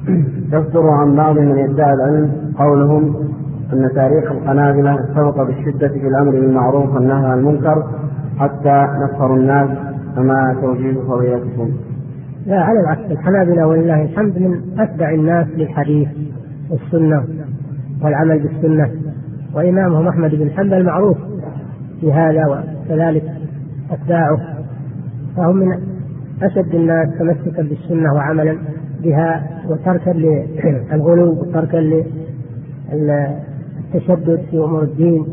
يصدر عن بعض من يدعي العلم قولهم أن تاريخ الحنابلة سبق بالشدة في الأمر بالمعروف والنهي عن المنكر حتى نصروا الناس، فما توجيه فضيلتكم؟ لا، على العكس، الحنابلة ولله الحمد من أتبع الناس للحديث والسنة والعمل بالسنة، وإمامهم أحمد بن حنبل معروف في هذا وكذلك أتباعه، فهم من أشد الناس تمسكا بالسنة وعملا بها وتركا للغلو وتركا للتشدد في أمور الدين.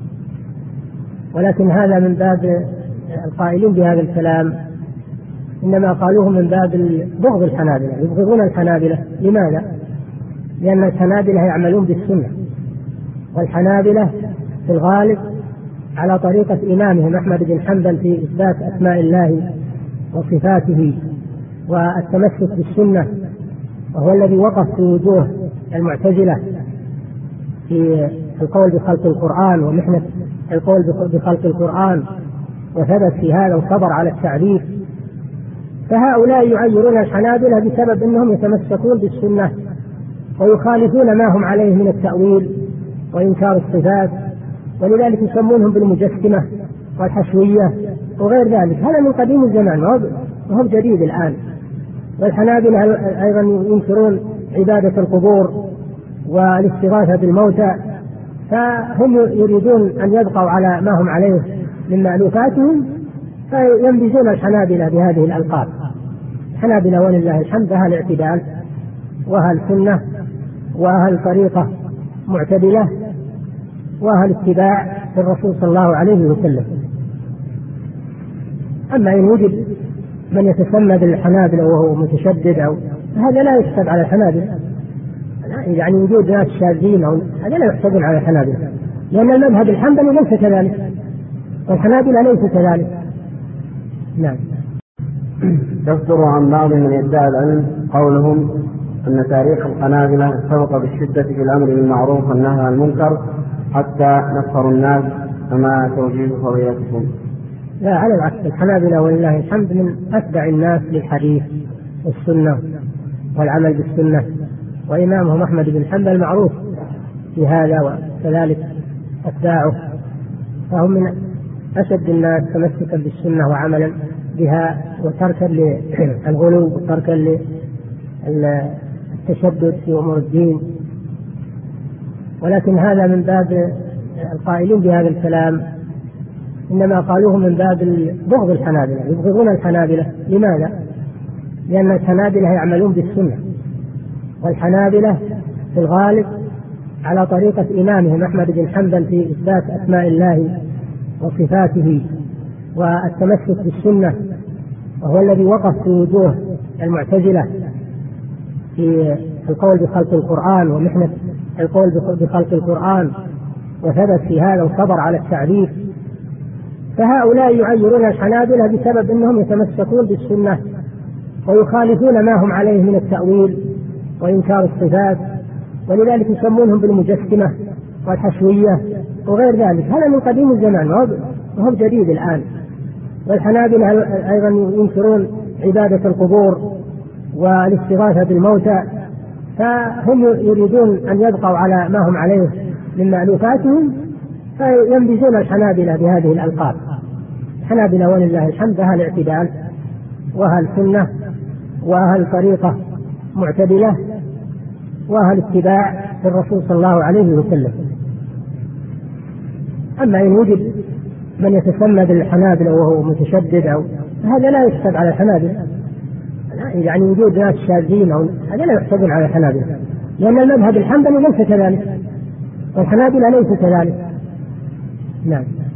ولكن هذا من باب القائلين بهذا الكلام إنما قالوه من باب بغض الحنابلة، يبغضون الحنابلة. لماذا؟ لأن الحنابلة يعملون بالسنة، والحنابلة في الغالب على طريقة إمامهم أحمد بن حنبل في إثبات أسماء الله وصفاته والتمسك بالسنة، وهو الذي وقف في وجوه المعتزلة في القول بخلق القرآن ومحنة القول بخلق القرآن، وثبت في هذا وصبر على التعريف. فهؤلاء يعيرون الحنابلة بسبب أنهم يتمسكون بالسنة ويخالفون ما هم عليه من التأويل وإنكار الصفات، ولذلك يسمونهم بالمجسمة والحشوية وغير ذلك. هذا من قديم الزمان وهو جديد الآن. والحنابلة أيضا ينكرون عبادة القبور والاستغاثة بالموتى، فهم يريدون أن يبقوا على ما هم عليه من مألوفاتهم، فينبذون الحنابلة بهذه الألقاب. الحنابلة ولله الحمد أهل اعتدال وأهل سنة وأهل طريقة معتدلة وأهل اتباع الرسول صلى الله عليه وسلم. أما إن وجد من يتسمى بالحنابلة وهو متشدد أو هذا لا يحسب على الحنابلة، يعني وجود ناس شاذين هذا لا يحسب على الحنابلة، لأن المذهب الحنبلي ليس كذلك والحنابلة ليس كذلك. نعم. يصدر عن بعض من يدعي العلم قولهم أن تاريخ الحنابلة سبق بالشدة في الأمر بالمعروف والنهي عن المنكر حتى نصروا الناس، فما توجيه فضيلتكم؟ لا، على العكس، الحنابلة ولله الحمد من أتبع الناس للحديث والسنة والعمل بالسنة، وإمامهم أحمد بن حنبل معروف في هذا وكذلك أتباعه، فهم من أشد الناس تمسكا بالسنة وعملا بها وتركا للغلو وتركا للتشدد في أمور الدين. ولكن هذا من باب القائلين بهذا الكلام إنما قالوه من باب بغض الحنابلة، يبغضون الحنابلة. لماذا؟ لأن الحنابلة يعملون بالسنة، والحنابلة في الغالب على طريقة إمامهم أحمد بن حنبل في إثبات أسماء الله وصفاته والتمسك بالسنة، وهو الذي وقف في وجوه المعتزلة في القول بخلق القرآن ومحنة القول بخلق القرآن، وثبت في هذا وصبر على التعريف. فهؤلاء يعيرون الحنابلة بسبب أنهم يتمسكون بالسنة ويخالفون ما هم عليه من التأويل وإنكار الصفات، ولذلك يسمونهم بالمجسمة والحشوية وغير ذلك. هذا من قديم الزمان وهو جديد الآن. والحنابلة أيضا ينكرون عبادة القبور والاستغاثة بالموتى، فهم يريدون أن يبقوا على ما هم عليه من مألوفاتهم، فينبذون الحنابلة بهذه الألقاب. الحنابلة ولله الحمد أهل اعتدال وأهل سنة وأهل طريقة معتدلة وأهل اتباع الرسول صلى الله عليه وسلم. أما إن وجد من يتسمى بالحنابلة وهو متشدد أو هذا لا يحسب على الحنابلة، يعني وجود ناس شاذين هذا لا يحسب على الحنابلة، لأن المذهب الحنبلي ليس كذلك والحنابلة ليس كذلك. نعم.